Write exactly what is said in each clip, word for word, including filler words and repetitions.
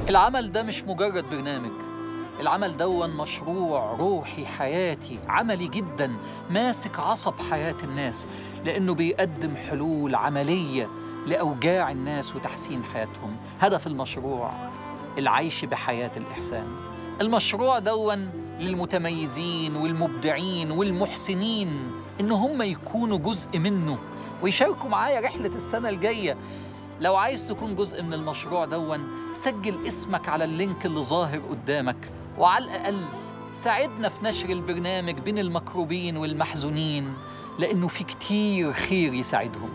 العمل ده مش مجرد برنامج، العمل دون مشروع روحي حياتي عملي جدا، ماسك عصب حياة الناس، لأنه بيقدم حلول عملية لأوجاع الناس وتحسين حياتهم. هدف المشروع العيش بحياة الإحسان. المشروع دون للمتميزين والمبدعين والمحسنين إن هم يكونوا جزء منه ويشاركوا معايا رحلة السنة الجاية. لو عايز تكون جزء من المشروع دون، سجل اسمك على اللينك اللي ظاهر قدامك، وعلى الأقل ساعدنا في نشر البرنامج بين المكروبين والمحزونين، لأنه في كتير خير يساعدهم.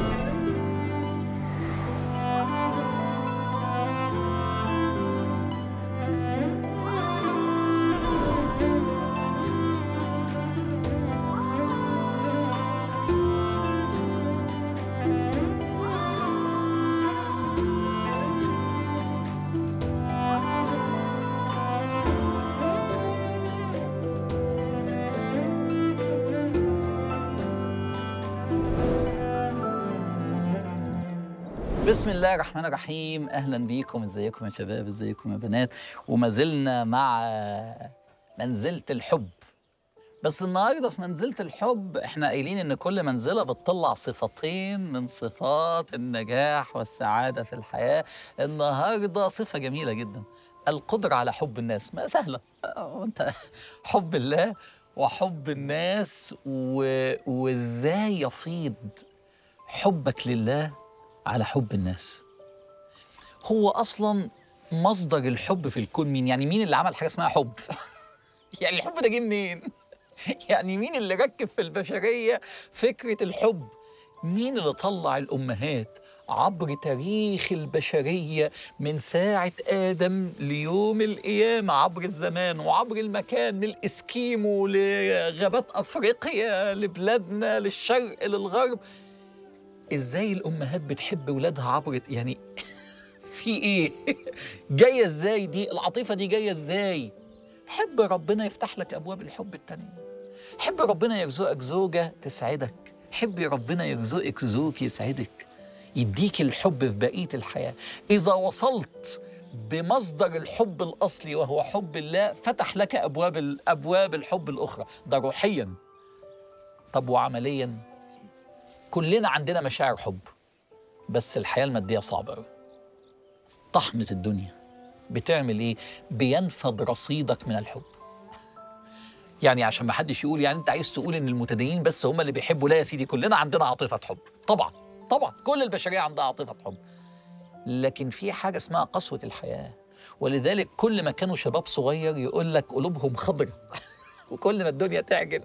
بسم الله الرحمن الرحيم. أهلا بيكم، ازيكم يا شباب، ازيكم يا بنات. وما زلنا مع منزلة الحب، بس النهارده في منزلة الحب احنا قايلين ان كل منزلة بتطلع صفتين من صفات النجاح والسعادة في الحياة. النهارده صفة جميلة جدا، القدرة على حب الناس. ما سهلة، وانت حب الله وحب الناس و... وازاي يفيض حبك لله على حب الناس. هو أصلاً مصدر الحب في الكون مين؟ يعني مين اللي عمل حاجة اسمها حب؟ يعني الحب ده جه منين؟ يعني مين اللي ركب في البشرية فكرة الحب؟ مين اللي طلع الأمهات عبر تاريخ البشرية من ساعة آدم ليوم القيامة، عبر الزمان وعبر المكان، من الإسكيمو لغابات أفريقيا لبلادنا للشرق للغرب؟ ازاي الامهات بتحب ولادها عبر، يعني في ايه؟ جايه ازاي دي العاطفه دي؟ جايه ازاي؟ حب ربنا يفتح لك ابواب الحب التانية، حب ربنا يرزقك زوجه تسعدك، حب ربنا يرزقك زوج يسعدك، يديك الحب في بقيه الحياه. اذا وصلت بمصدر الحب الاصلي وهو حب الله، فتح لك ابواب الابواب الحب الاخرى. ده روحيا. طب وعمليا؟ كلنا عندنا مشاعر حب، بس الحياة المادية صعبة أوي. طحنة الدنيا بتعمل إيه؟ بينفض رصيدك من الحب. يعني عشان ما حدش يقول يعني أنت عايز تقول إن المتدينين بس هم اللي بيحبوا. لا يا سيدي، كلنا عندنا عاطفة حب، طبعا طبعا كل البشرية عندها عاطفة حب، لكن في حاجة اسمها قسوة الحياة. ولذلك كل ما كانوا شباب صغير يقول لك قلوبهم خضرة وكل ما الدنيا تعجن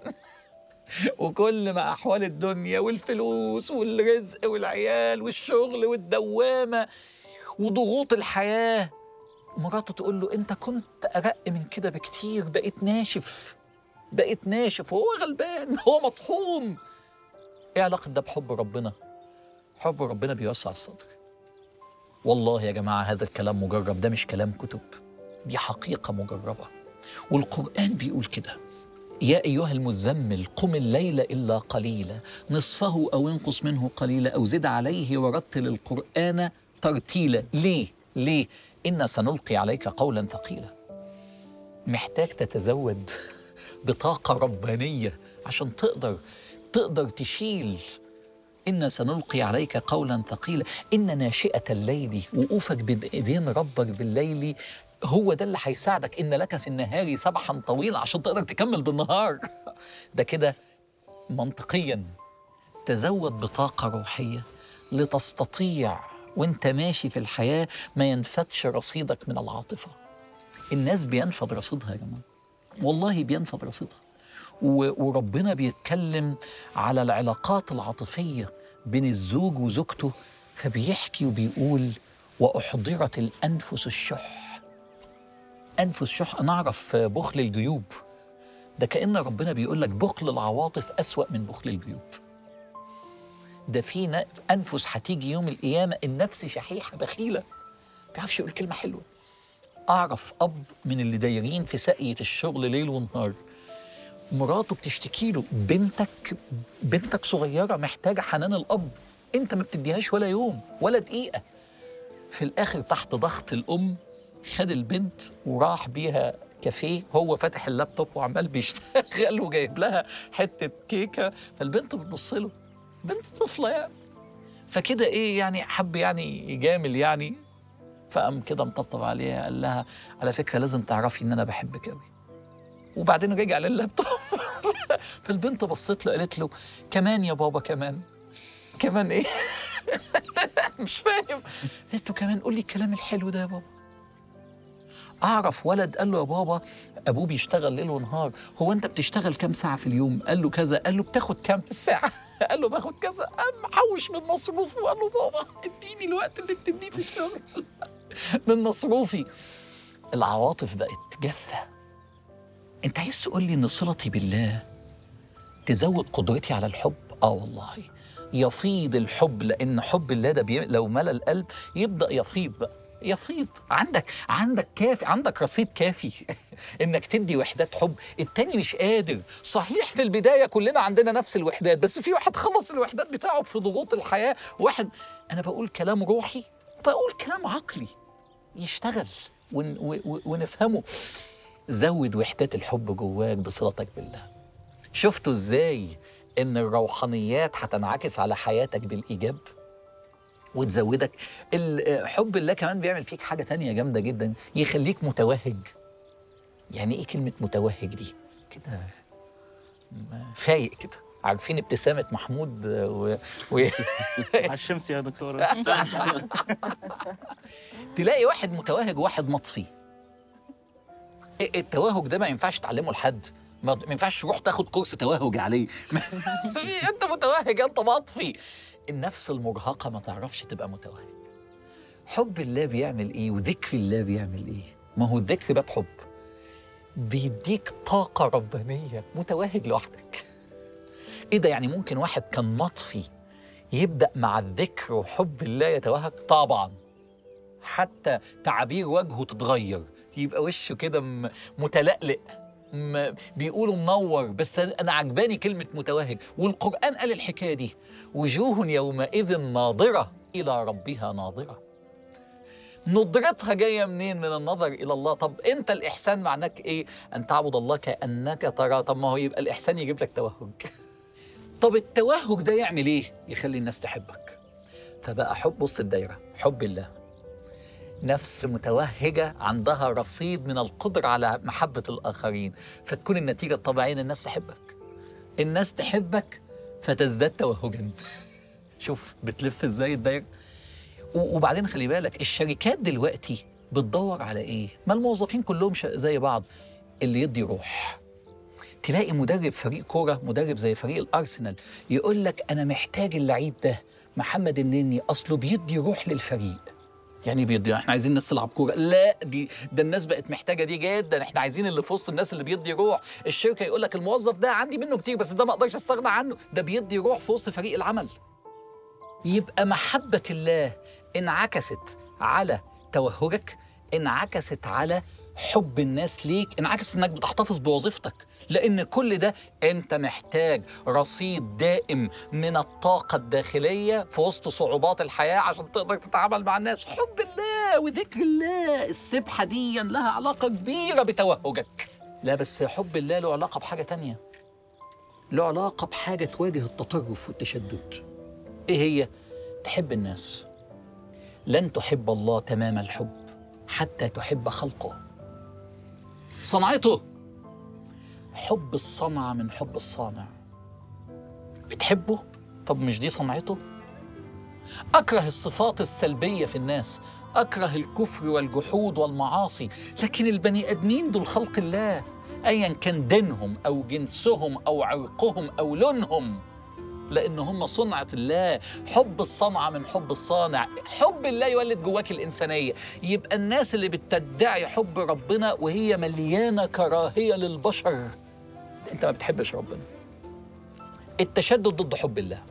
وكل ما أحوال الدنيا والفلوس والرزق والعيال والشغل والدوامة وضغوط الحياة، مراته تقول له أنت كنت أرق من كده بكتير، بقيت ناشف بقيت ناشف وهو غلبان، هو مطحون. إيه علاقة ده بحب ربنا؟ حب ربنا بيوسع الصدر. والله يا جماعة هذا الكلام مجرب، ده مش كلام كتب، دي حقيقة مجربة. والقرآن بيقول كده: يا أيها المزمل قم الليل إلا قليلا نصفه أو انقص منه قليلا أو زد عليه ورتل القرآن ترتيلا. ليه؟ ليه؟ إنا سنلقي عليك قولا ثقيلا. محتاج تتزود بطاقة ربانية عشان تقدر تقدر تشيل. إنا سنلقي عليك قولا ثقيلا. إن ناشئة الليل، وقوفك بين إيدين ربك بالليل، هو ده اللي هيساعدك. إن لك في النهار سبحا طويلا، عشان تقدر تكمل بالنهار. ده كده منطقيا. تزود بطاقة روحية لتستطيع وانت ماشي في الحياة ما ينفدش رصيدك من العاطفة. الناس بينفد رصيدها يا جماعة، والله بينفد رصيدها. وربنا بيتكلم على العلاقات العاطفية بين الزوج وزوجته، فبيحكي وبيقول: وأحضرت الأنفس الشح. أنفس شح، أنا أعرف بخل الجيوب، ده كأن ربنا بيقول لك بخل العواطف أسوأ من بخل الجيوب. ده في أنفس هتيجي يوم القيامة النفس شحيحة بخيلة، ما بيعرفش يقول كلمة حلوة. أعرف أب من اللي دايرين في ساقية الشغل ليل ونهار، مراته بتشتكي له: بنتك بنتك صغيرة محتاجة حنان الأب، أنت ما بتديهاش ولا يوم ولا دقيقة. في الآخر تحت ضغط الأم خد البنت وراح بيها كافيه، هو فاتح اللابتوب وعمال بيشتغل وجايب لها حتة كيكة، فالبنت بتبص له، بنت طفلة يعني، فكده إيه يعني حب يعني يجامل يعني، فقام كده مطبطب عليها قال لها على فكرة لازم تعرفي إن أنا بحبك أوي، وبعدين رجع لللابتوب. فالبنت بصت له قالت له كمان يا بابا كمان، كمان إيه؟ مش فاهم. قالت له كمان قول لي الكلام الحلو ده يا بابا. أعرف ولد قال له يا بابا أبوه بيشتغل ليل ونهار، هو أنت بتشتغل كام ساعة في اليوم؟ قال له كذا. قال له بتاخد كام في الساعة؟ قال له باخد كذا. قام محوش من مصروفه وقال له بابا اديني الوقت اللي بتديه في الشغل من مصروفي. العواطف بقت جافة. أنت عايز تقول لي إن صلتي بالله تزود قدرتي على الحب؟ آه والله يفيض الحب، لأن حب الله ده بي... لو ملأ القلب يبدأ يفيض بقى، يفيض. عندك عندك كافي، عندك رصيد كافي انك تدي وحدات حب. التاني مش قادر. صحيح في البدايه كلنا عندنا نفس الوحدات، بس في واحد خلص الوحدات بتاعه في ضغوط الحياه، واحد انا بقول كلام روحي بقول كلام عقلي يشتغل ون ون ونفهمه. زود وحدات الحب جواك بصلتك بالله. شفتوا ازاي ان الروحانيات هتنعكس على حياتك بالايجاب وتزودك؟ الحب الله كمان بيعمل فيك حاجة تانية جامدة جدا، يخليك متوهج. يعني ايه كلمة متوهج دي؟ كده فايق كده، عارفين ابتسامة محمود و... و... على الشمس يا دكتورة. تلاقي واحد متوهج وواحد مطفي. التوهج ده ما ينفعش تعلمه لحد، ما ينفعش تروح تاخد كورس توهج عليه. انت متوهج، انت مطفي. النفس المرهقة ما تعرفش تبقى متوهج. حب الله بيعمل ايه وذكر الله بيعمل ايه؟ ما هو الذكر باب حب، بيديك طاقة ربانية. متوهج لوحدك ايه ده؟ يعني ممكن واحد كان مطفي يبدأ مع الذكر وحب الله يتوهج؟ طبعا، حتى تعابير وجهه تتغير، يبقى وشه كده متلألئ، بيقولوا منور. بس أنا عجباني كلمة متوهج، والقرآن قال الحكاية دي: وجوه يومئذ ناظرة إلى ربها ناظرة. نظرتها جاية منين؟ من النظر إلى الله. طب أنت الإحسان معناك إيه؟ أن تعبد الله كأنك تراه. طب ما هو يبقى الإحسان يجيب لك توهج. طب التوهج ده يعمل إيه؟ يخلي الناس تحبك. فبقى حب، بص الدايرة، حب الله، نفس متوهجة عندها رصيد من القدرة على محبة الآخرين، فتكون النتيجة الطبيعية إن الناس تحبك. الناس تحبك فتزداد توهجا. شوف بتلف إزاي الدايرة. وبعدين خلي بالك، الشركات دلوقتي بتدور على إيه؟ ما الموظفين كلهم زي بعض، اللي يدي روح. تلاقي مدرب فريق كورة، مدرب زي فريق الأرسنال، يقول لك أنا محتاج اللعيب ده محمد النني، أصله بيدي روح للفريق. يعني بيدي، احنا عايزين ناس تلعب كوره؟ لا، دي ده الناس بقت محتاجه دي جدا، احنا عايزين اللي في وسط الناس اللي بيدي روح. الشركه يقول لك الموظف ده عندي منه كتير بس ده ما اقدرش استغنى عنه، ده بيدي روح في وسط فريق العمل. يبقى محبه الله انعكست على توهجك، انعكست على حب الناس ليك، انعكست انك بتحتفظ بوظيفتك، لان كل ده انت محتاج رصيد دائم من الطاقة الداخلية في وسط صعوبات الحياة عشان تقدر تتعامل مع الناس. حب الله وذكر الله، السبحة دي لها علاقة كبيرة بتوهجك. لا بس حب الله له علاقة بحاجة تانية، له علاقة بحاجة تواجه التطرف والتشدد. ايه هي؟ تحب الناس. لن تحب الله تمام الحب حتى تحب خلقه، صنعته. حب الصنعة من حب الصانع. بتحبه؟ طب مش دي صنعته؟ أكره الصفات السلبية في الناس، أكره الكفر والجحود والمعاصي، لكن البني آدمين دول خلق الله، أيا كان دينهم أو جنسهم أو عرقهم أو لونهم، لأن هم صنعة الله. حب الصنعة من حب الصانع. حب الله يولد جواك الإنسانية. يبقى الناس اللي بتدعي حب ربنا وهي مليانة كراهية للبشر، أنت ما بتحبش ربنا. التشدد ضد حب الله.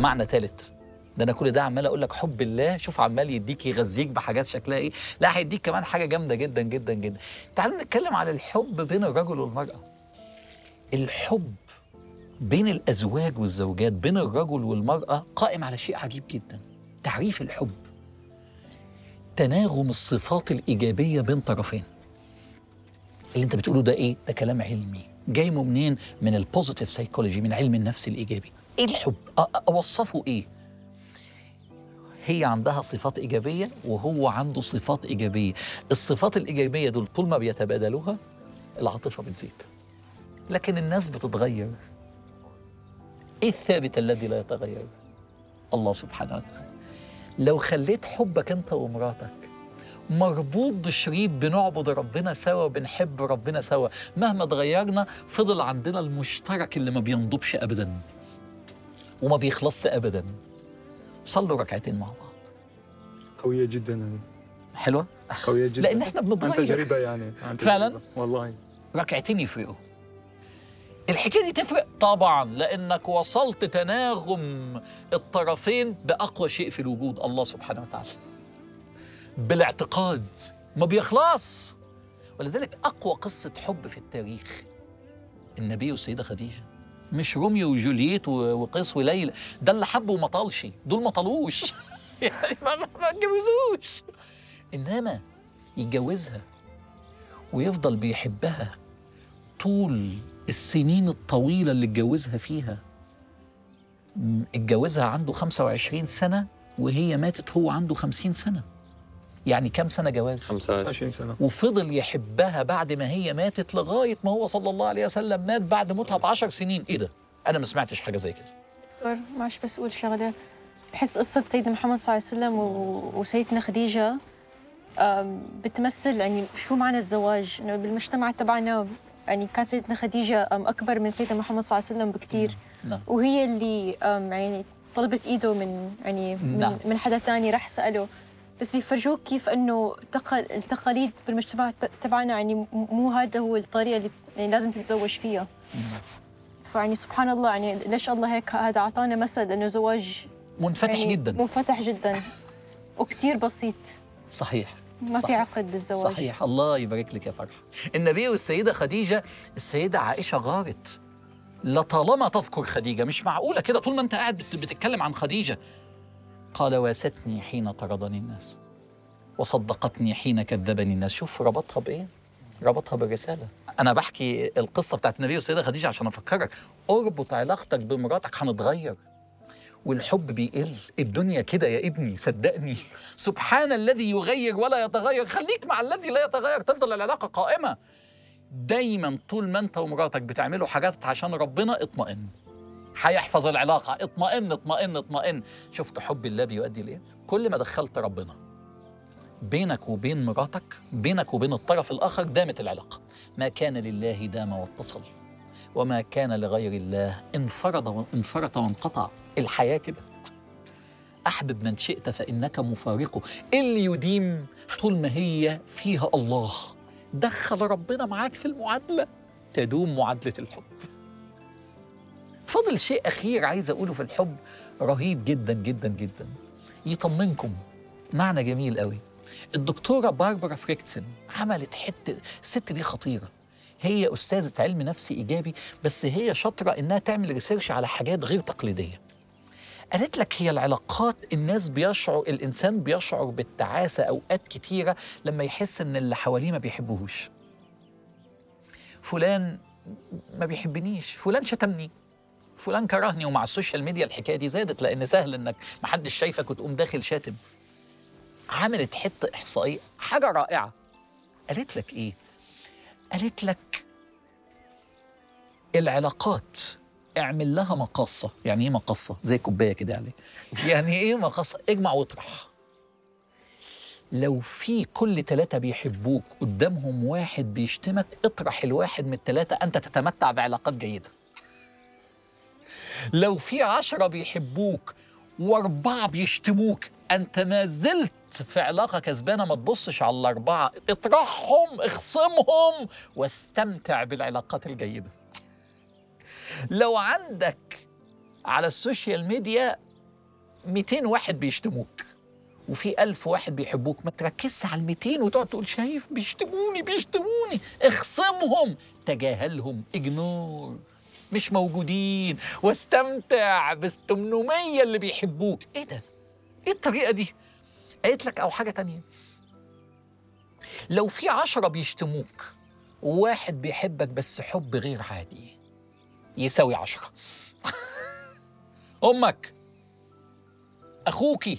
معنى ثالث، ده انا كل ده عمال اقول لك حب الله، شوف عمال يديك يغذيك بحاجات شكلها ايه، لا هيديك كمان حاجه جامده جدا جدا جدا. تعالوا نتكلم على الحب بين الرجل والمراه. الحب بين الازواج والزوجات، بين الرجل والمراه، قائم على شيء عجيب جدا. تعريف الحب تناغم الصفات الايجابيه بين طرفين. اللي انت بتقوله ده ايه؟ ده كلام علمي جاي منين؟ من البوزيتيف سايكولوجي، من علم النفس الايجابي. ايه الحب؟ اوصفه ايه؟ هي عندها صفات إيجابية وهو عنده صفات إيجابية. الصفات الإيجابية دول طول ما بيتبادلوها العاطفة بتزيد. لكن الناس بتتغير. إيه الثابت الذي لا يتغير؟ الله سبحانه وتعالى. لو خليت حبك أنت ومراتك مربوط بشريط بنعبد ربنا سوا، بنحب ربنا سوا، مهما تغيرنا فضل عندنا المشترك اللي ما بينضبش أبدا وما بيخلصش أبدا. صلوا ركعتين مع بعض. قوية جدا. حلوة؟ قوية جدا. لأن إحنا بنتغير. عن تجربة يعني. عن تجربة. فعلا؟ والله. ركعتين يفرقوا. الحكاية دي تفرق طبعا، لأنك وصلت تناغم الطرفين بأقوى شيء في الوجود، الله سبحانه وتعالى. بالاعتقاد ما بيخلص. ولذلك أقوى قصة حب في التاريخ النبي والسيدة خديجة. مش روميو وجولييت وقيس وليلى، ده اللي حبوا وما طالش، دول ما طالوش. يعني ما ما اتجوزوش. إنما يتجوزها ويفضل بيحبها طول السنين الطويلة اللي اتجوزها فيها. اتجوزها عنده خمسة وعشرين سنة وهي ماتت هو عنده خمسين سنة. يعني كم سنة جواز؟ خمسة وعشرين سنة. وفضل يحبها بعد ما هي ماتت لغاية ما هو صلى الله عليه وسلم مات بعد موتها بعشر سنين. إيه ده؟ أنا ما سمعتش حاجة زي كده. دكتور معلش بس أقول شغلة. بحس قصة سيدنا محمد صلى الله عليه وسلم وسيدنا خديجة بتمثل يعني شو معنى الزواج. إنه بالمجتمع تبعنا يعني كانت سيدنا خديجة أكبر من سيدنا محمد صلى الله عليه وسلم بكتير. نعم. وهي اللي يعني طلبت إيده من يعني من, نعم. من حدا تاني راح سأله. بس بيفرجوك كيف إنه التقاليد بالمجتمع تبعنا يعني مو هذا هو الطريقة اللي يعني لازم تتزوج فيها. فيعني سبحان الله، يعني ليش الله هيك هذا أعطانا مثل إنه زواج منفتح يعني جدا، منفتح جدا وكتير بسيط. صحيح، ما في عقد بالزواج. صحيح. الله يبارك لك يا فرحة. النبي والسيدة خديجة، السيدة عائشة غارت لطالما تذكر خديجة. مش معقولة كده طول ما أنت قاعد بتتكلم عن خديجة. قال واستني حين طردني الناس وصدقتني حين كذبني الناس. شوف ربطها بإيه؟ ربطها بالرسالة. أنا بحكي القصة بتاعت النبي والسيدة خديجة عشان أفكرك، اربط علاقتك بمراتك هنتغير والحب بيقل. الدنيا كده يا ابني، صدقني. سبحان الذي يغير ولا يتغير. خليك مع الذي لا يتغير، تفضل العلاقة قائمة. دايما طول ما أنت ومراتك بتعملوا حاجات عشان ربنا اطمئن، هيحفظ العلاقة. اطمئن اطمئن اطمئن. شفت حب الله بيؤدي لإيه؟ كل ما دخلت ربنا بينك وبين مراتك، بينك وبين الطرف الآخر، دامت العلاقة. ما كان لله دام واتصل، وما كان لغير الله انفرد انفرط وانقطع. الحياة كده. أحبب من شئت فإنك مفارقه. اللي يديم طول ما هي فيها الله. دخل ربنا معاك في المعادلة، تدوم معادلة الحب. فضل شيء أخير عايز أقوله في الحب رهيب جدا جدا جدا، يطمنكم. معنى جميل قوي. الدكتورة باربرا فريكتسن عملت حتة، الست دي خطيرة. هي أستاذة علم نفسي إيجابي، بس هي شاطرة إنها تعمل ريسيرش على حاجات غير تقليدية. قالت لك هي العلاقات، الناس بيشعر، الإنسان بيشعر بالتعاسة أوقات كتيرة لما يحس إن اللي حواليه ما بيحبوهوش. فلان ما بيحبنيش، فلان شتمني، فلان كرهني. ومع السوشيال ميديا الحكاية دي زادت، لأن سهل إنك محدش شايفك وتقوم داخل شاتم. عملت حتة إحصائية حاجة رائعة. قالت لك إيه؟ قالت لك العلاقات اعمل لها مقصة. يعني إيه مقصة؟ زي كوباية كده عليه. يعني إيه مقصة؟ اجمع واطرح. لو في كل ثلاثة بيحبوك قدامهم واحد بيشتمك، اطرح الواحد من الثلاثة، أنت تتمتع بعلاقات جيدة. لو في عشرة بيحبوك وأربعة بيشتموك، أنت ما زلت في علاقة كسبانة. ما تبصش على الأربعة، اطرحهم، اخصمهم، واستمتع بالعلاقات الجيدة. لو عندك على السوشيال ميديا مئتين واحد بيشتموك وفي ألف واحد بيحبوك، ما تركزش على المئتين وتقعد تقول شايف بيشتموني بيشتموني، اخصمهم، تجاهلهم، اجنور، مش موجودين، واستمتع بال ثمانمية اللي بيحبوك. ايه ده؟ ايه الطريقة دي؟ قالت لك او حاجة تانية، لو في عشرة بيشتموك وواحد بيحبك بس حب غير عادي يساوي عشرة. أمك، أخوكي،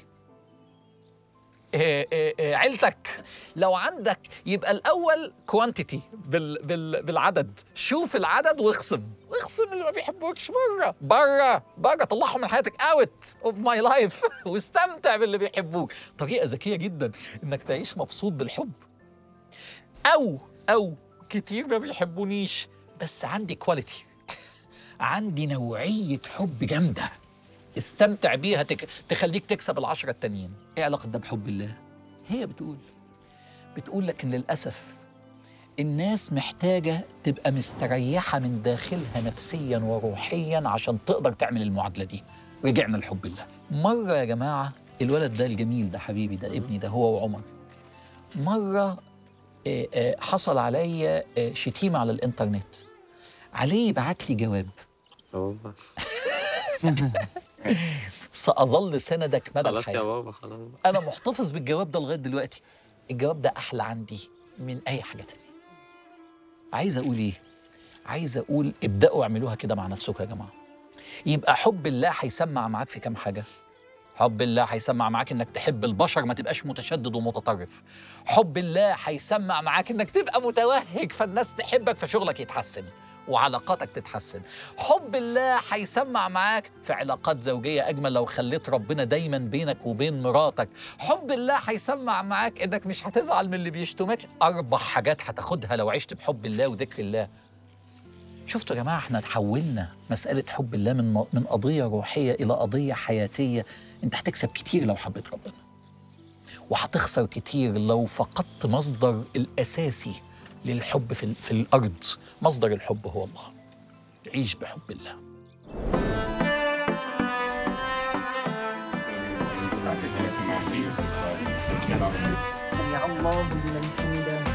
إيه إيه إيه عيلتك، لو عندك يبقى الأول كوانتيتي بال بال بالعدد، شوف العدد واخصم، واخصم اللي ما بيحبوكش بره بره بره، طلعهم من حياتك اوت اوف ماي لايف، واستمتع باللي بيحبوك. طريقة ذكية جدا إنك تعيش مبسوط بالحب. أو أو كتير ما بيحبونيش بس عندي كواليتي، عندي نوعية حب جامدة، استمتع بيها تك... تخليك تكسب العشرة التانيين. ايه علاقة ده بحب الله؟ هي بتقول بتقول لك ان للأسف الناس محتاجة تبقى مستريحة من داخلها نفسيا وروحيا عشان تقدر تعمل المعادلة دي. رجعنا لحب الله. مرة يا جماعة الولد ده الجميل ده حبيبي ده ابني ده هو وعمر، مرة آه، آه، حصل عليا آه، شتيمة على الإنترنت، عليه يبعت لي جواب بابا سأظل سندك مدى خلاص الحياة. يا بابا خلاص. أنا محتفظ بالجواب ده لغاية دلوقتي. الجواب ده أحلى عندي من أي حاجة تانية. عايز أقول إيه؟ عايز أقول ابدأوا اعملوها كده مع نفسكم يا جماعة. يبقى حب الله هيسمع معاك في كام حاجة؟ حب الله هيسمع معاك إنك تحب البشر، ما تبقاش متشدد ومتطرف. حب الله هيسمع معاك إنك تبقى متوهج فالناس تحبك فشغلك يتحسن وعلاقاتك تتحسن. حب الله هيسمع معاك في علاقات زوجية أجمل لو خليت ربنا دايما بينك وبين مراتك. حب الله هيسمع معاك إنك مش هتزعل من اللي بيشتمك. أربع حاجات هتاخدها لو عشت بحب الله وذكر الله. شفتوا يا جماعة احنا تحولنا مسألة حب الله من من قضية روحية إلى قضية حياتية. أنت هتكسب كتير لو حبيت ربنا، وهتخسر كتير لو فقدت مصدر الأساسي للحب في, في الأرض. مصدر الحب هو الله. عيش بحب الله. سمع الله لمن حمده.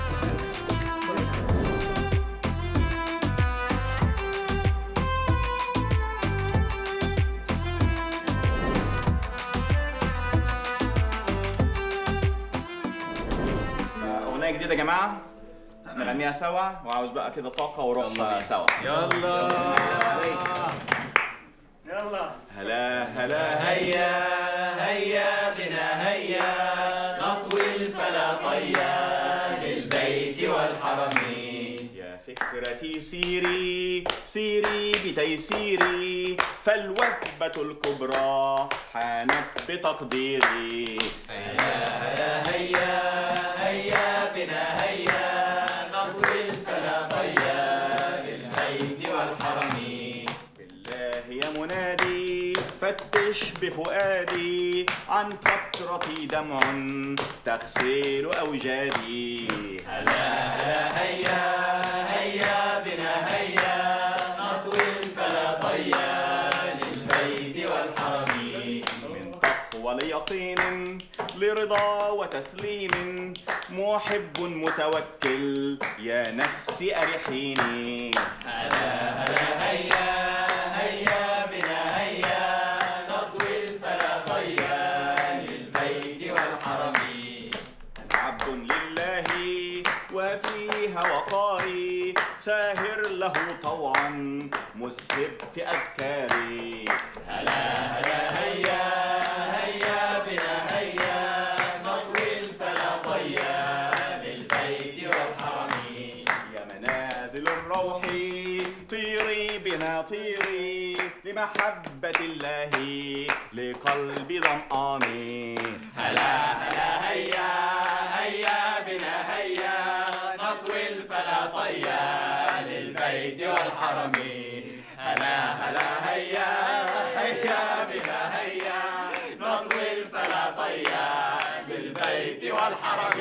أغنية جديدة يا جماعة نغنيها سوا، وعاوز بقى كده طاقة وروح سوا. يلا يلا هلا هلا هيا هيا بنا هيا نطوي الفلا طيا للبيت والحرم. يا فكرتي سيري سيري بتيسيري، فالوثبة الكبرى حانت بتقديري. هيا هلا هيا هيا بنا هيا نطوي الفلا طيا للبيت والحرم. بالله يا منادي فتش بفؤادي عن قطرة دمع تغسل أوجادي. هلا هلا هيا هيا بنا هيا نطوي الفلا طيا للبيت والحرم. من تقوى ليقين لرضا وتسليم محب متوكل يا نفسي أرحيني. هلا هلا هيا هيا بنا هيا نطوي الفلا طيا للبيت والحرم. أنا عبد لله وفيها وقاري ساهر له طوعا مسهب في أذكاري. هلا هلا هيا هيا بنا هيا نطوي الفلا طيا للبيت والحرم. يا منازل الروح طيري بنا طيري لمحبة الله لقلبي ظمآني. هلا هلا هيا هيا بنا هيا نطوي الفلا طيا للبيت والحرم. هلا هلا هيا هيا بنا هيا نطوي الفلا طيا للبيت والحرم.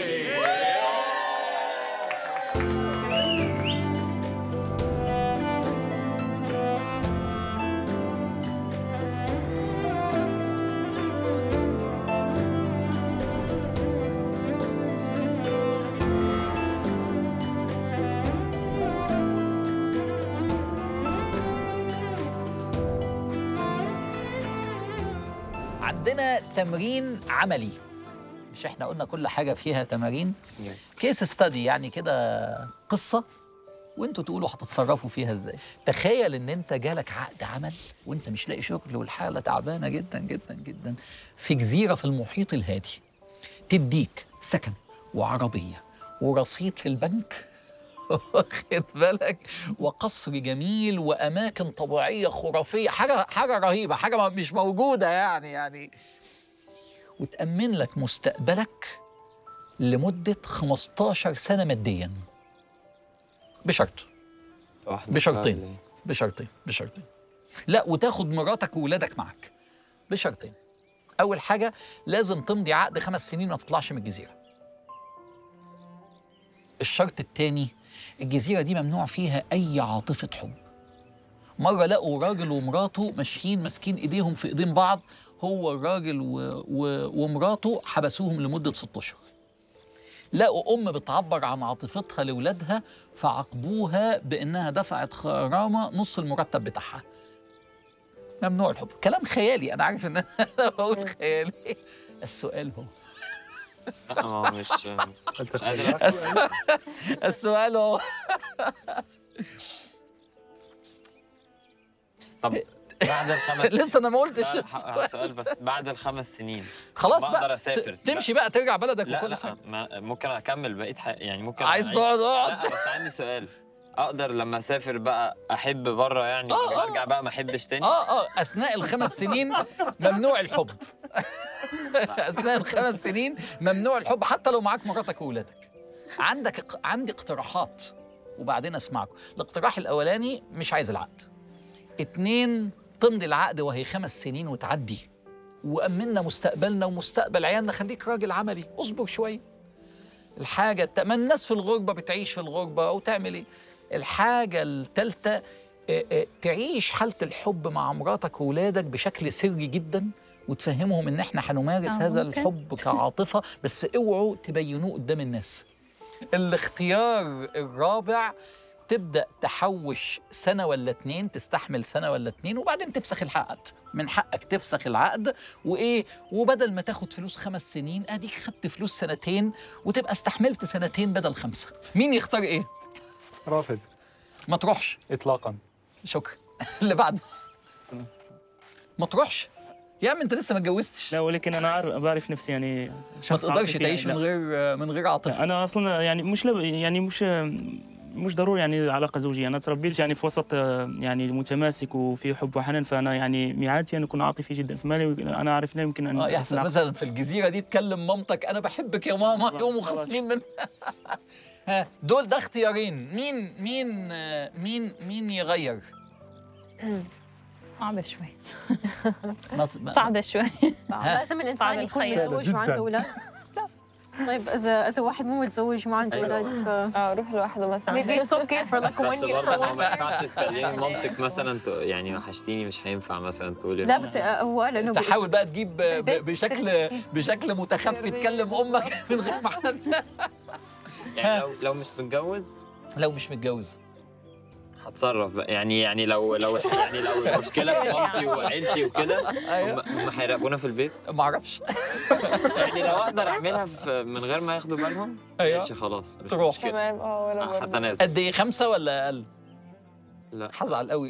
عندنا تمرين عملي. مش احنا قلنا كل حاجة فيها تمارين؟ كيس ستادي، يعني كده قصة وانتوا تقولوا هتتصرفوا فيها ازاي. تخيل ان انت جالك عقد عمل وانت مش لاقي شغل والحالة تعبانة جدا جدا جدا في جزيرة في المحيط الهادي، تديك سكن وعربية ورصيد في البنك واخد بالك، وقصر جميل واماكن طبيعيه خرافيه، حاجه حاجه رهيبه، حاجه مش موجوده يعني يعني وتامن لك مستقبلك لمده خمستاشر سنه ماديا، بشرط بشرطين بشرطين بشرطين لا، وتاخد مراتك وولادك معك بشرطين. اول حاجه لازم تمضي عقد خمس سنين ما تطلعش من الجزيره. الشرط الثاني، الجزيرة دي ممنوع فيها أي عاطفة حب. مرة لقوا راجل ومراته ماشيين ماسكين إيديهم في إيدين بعض، هو الراجل و... و... ومراته حبسوهم لمدة ستة أشهر. لقوا أم بتعبر عن عاطفتها لأولادها فعاقبوها بأنها دفعت غرامة نص المرتب بتاعها. ممنوع الحب. كلام خيالي، أنا عارف إن أنا بقول خيالي. السؤال هو اه مش السؤال هو طب بعد الخمس لسه انا ما قلتش لا، السؤال. سؤال بس. بعد الخمس سنين خلاص بقدر بقى اسافر ت- تمشي بقى ترجع بلدك لا وكل لا حاجه. ما ممكن اكمل بقيه حياتي يعني ممكن عايز أعيش- تقعد اقعد. لا بس عندي سؤال، اقدر لما اسافر بقى احب بره يعني آه، آه. وارجع بقى ما احبش تاني؟ اه اه اثناء الخمس سنين ممنوع الحب. اثناء الخمس سنين ممنوع الحب حتى لو معاك مراتك واولادك. عندك عندي اقتراحات وبعدين اسمعكم. الاقتراح الاولاني مش عايز العقد. اتنين، تمضي العقد وهي خمس سنين وتعدي وأمنا مستقبلنا ومستقبل عيالنا. خليك راجل عملي، اصبر شويه. الحاجه الت... ما الناس في الغربه بتعيش في الغربه وتعمل ايه. الحاجه الثالثه، تعيش حاله الحب مع مراتك واولادك بشكل سري جدا وتفهمهم ان احنا هنمارس آه، هذا ممكن. الحب كعاطفه، بس اوعوا تبينوه قدام الناس. الاختيار الرابع، تبدأ تحوش سنة ولا اتنين، تستحمل سنة ولا اتنين وبعدين تفسخ العقد. من حقك تفسخ العقد وإيه، وبدل ما تاخد فلوس خمس سنين أديك خدت فلوس سنتين وتبقى استحملت سنتين بدل خمسة. مين يختار إيه؟ رافض ما تروحش. اطلاقا. شكرا. اللي بعده. ما تروحش. يا عم أنت لسه ما اتجوزتش. لا ولكن انا عارف بعرف نفسي يعني ما شخص تقدرش عاطفي تعيش يعني من لا. غير من غير عاطفة. انا اصلا يعني مش لب يعني مش مش ضروري يعني علاقه زوجيه. انا تربيت يعني في وسط يعني متماسك وفي حب وحنان، فانا يعني من عادتي ان اكون عاطفي جدا، فما لي- انا عارف لا يمكن ان اه يحصل أصنع- مثلا في الجزيره دي تكلم مامتك انا بحبك يا ماما، يقوموا خلاص. خاصمين من ها دول. ده اختيارين. مين مين آه، مين مين يغير؟ صعبة شوي. ما- ما- صعبة شوي. لازم الانسان صعب يكون الخيال. متزوج وعنده جداً. اولاد. لا طيب اذا اذا واحد مو متزوج وما عنده أيوة. اولاد ف اه روح لوحده مثلا. maybe it's okay for like one بس year برضه for ما one ينفعش تكلمي مامتك مثلا ت- يعني وحشتيني، مش هينفع مثلا تقولي لا بس هو قال انه تحاول بقى تجيب ب- البيت بشكل بشكل متخفي تكلم امك من غير ما حد. يعني لو لو مش متجوز لو مش متجوز هتصرف بقى يعني يعني لو لو يعني لو المشكله في مامتي وعيلتي وكده هم هم هيراقبونا في البيت. ما اعرفش. يعني لو اقدر اعملها في من غير ما ياخدوا بالهم أيوة. ماشي خلاص مش تروح. مشكله. تمام اه ولا برضه. هتنازل. قد ايه، خمسه ولا اقل؟ لا هزعل قوي.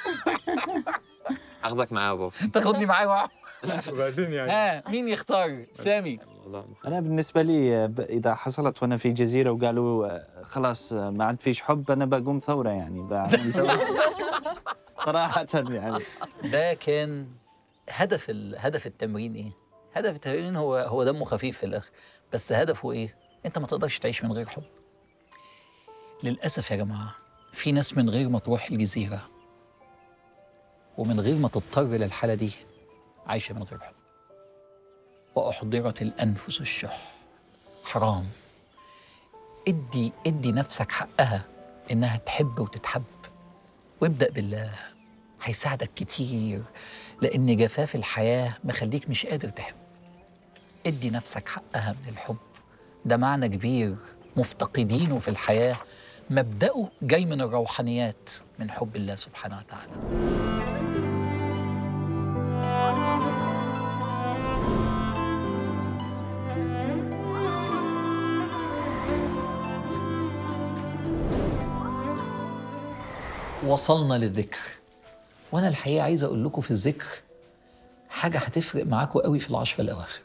اخدك معايا يا بابا. تاخدني معايا. وبعدين يعني ها مين يختار؟ سامي. والله أنا بالنسبة لي ب- إذا حصلت وأنا في جزيرة وقالوا آه، خلاص آه، ما عاد فيش حب، أنا بقوم ثورة يعني بعمل ثورة. صراحة يعني. ده كان هدف ال... هدف التمرين ايه؟ هدف التمرين هو هو دمه خفيف في الاخر، بس هدفه ايه؟ انت ما تقدرش تعيش من غير حب. للاسف يا جماعه في ناس من غير ما تروح الجزيره ومن غير ما تضطر للحاله دي عايشه من غير حب. واحضرت الانفس الشح. حرام. ادي ادي نفسك حقها انها تحب وتتحب، وابدأ بالله. هيساعدك كتير، لأن جفاف الحياة مخليك مش قادر تحب. ادي نفسك حقها من الحب. ده معنى كبير مفتقدينه في الحياة، مبدأه جاي من الروحانيات، من حب الله سبحانه وتعالى. وصلنا للذكر، وأنا الحقيقة عايز أقول لكم في الذكر حاجة هتفرق معاكم قوي في العشر الأواخر.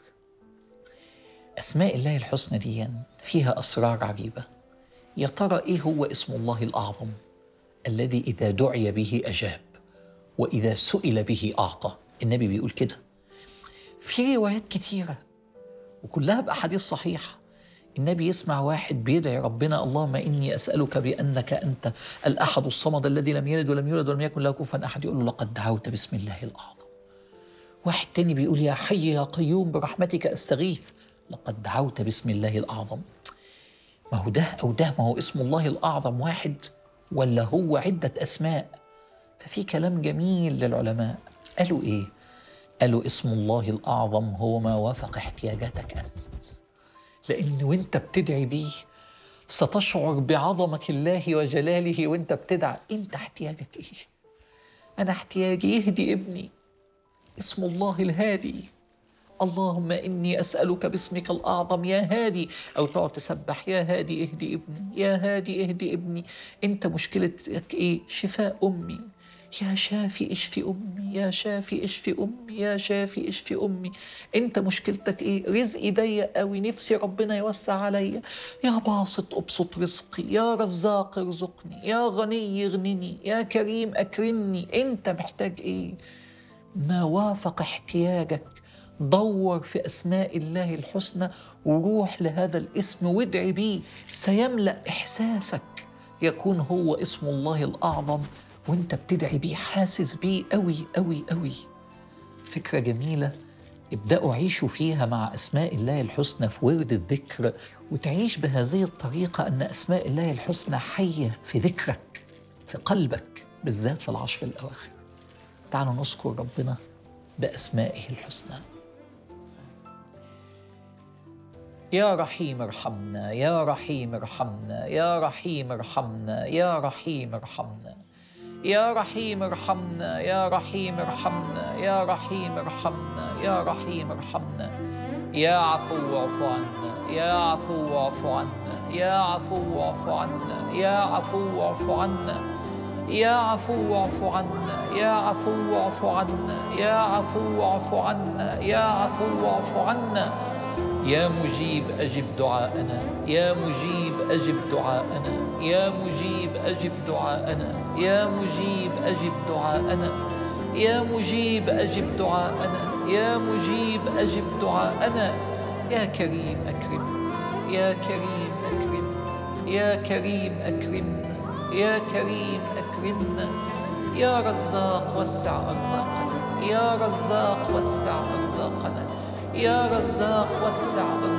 أسماء الله الحسنى دي فيها أسرار عجيبة. يا ترى إيه هو اسم الله الأعظم الذي إذا دعي به أجاب وإذا سئل به أعطى؟ النبي بيقول كده في روايات كتيرة وكلها بأحاديث صحيحة. النبي يسمع واحد بيدعي ربنا اللهم إني أسألك بأنك أنت الأحد الصمد الذي لم يلد ولم يولد ولم يكن له كفوا أحد، يقول له لقد دعوت باسم الله الأعظم. واحد تاني بيقول يا حي يا قيوم برحمتك أستغيث، لقد دعوت باسم الله الأعظم. ما هو ده أو ده، ما هو اسم الله الأعظم واحد ولا هو عدة أسماء؟ ففي كلام جميل للعلماء، قالوا إيه؟ قالوا اسم الله الأعظم هو ما وافق احتياجاتك أنت، لأن وانت بتدعي بيه ستشعر بعظمة الله وجلاله. وانت بتدعي انت احتياجك ايه؟ أنا احتياجي يهدي ابني، اسم الله الهادي، اللهم إني أسألك باسمك الأعظم يا هادي. أو تقعد تسبح يا هادي اهدي ابني، يا هادي اهدي ابني. انت مشكلتك ايه؟ شفاء أمي، يا شافي اشفي أمي، يا شافي اشفي أمي، يا شافي اشفي أمي. انت مشكلتك ايه؟ رزقي ضيق قوي، نفسي ربنا يوسع عليا، يا باسط ابسط رزقي، يا رزاق ارزقني، يا غني يغنني، يا كريم أكرمني. انت محتاج ايه؟ ما وافق احتياجك. دور في أسماء الله الحسنى وروح لهذا الاسم وادعي بيه، سيملأ إحساسك، يكون هو اسم الله الأعظم وانت بتدعي بيه حاسس بيه قوي قوي قوي. فكرة جميلة، ابدأوا عيشوا فيها مع أسماء الله الحسنى في ورد الذكر، وتعيش بهذه الطريقة أن أسماء الله الحسنى حية في ذكرك في قلبك، بالذات في العشر الأواخر. تعالوا نذكر ربنا بأسمائه الحسنى. يا رحيم ارحمنا، يا رحيم ارحمنا، يا رحيم ارحمنا، يا رحيم ارحمنا، يا رحيم ارحمنا، يا رحيم ارحمنا، يا رحيم ارحمنا، يا رحيم ارحمنا، يا عفو اعف عنا، يا عفو اعف عنا، يا عفو اعف عنا، يا عفو اعف عنا، يا عفو اعف عنا، يا عفو اعف عنا، يا عفو اعف عنا، يا عفو اعف عنا، يا مجيب أجب دعاءنا، يا مجيب أجب دعاءنا، يا مجيب أجب دعاءنا، يا مجيب أجب دعاءنا، يا مجيب أجب دعاءنا، يا مجيب أجب دعاءنا، يا كريم أكرم، يا كريم أكرم، يا كريم أكرمنا، يا كريم أكرمنا، يا رزاق وسع أرزاقنا، يا رزاق وسع أرزاقنا، يا رزاق وسع أرزاقنا.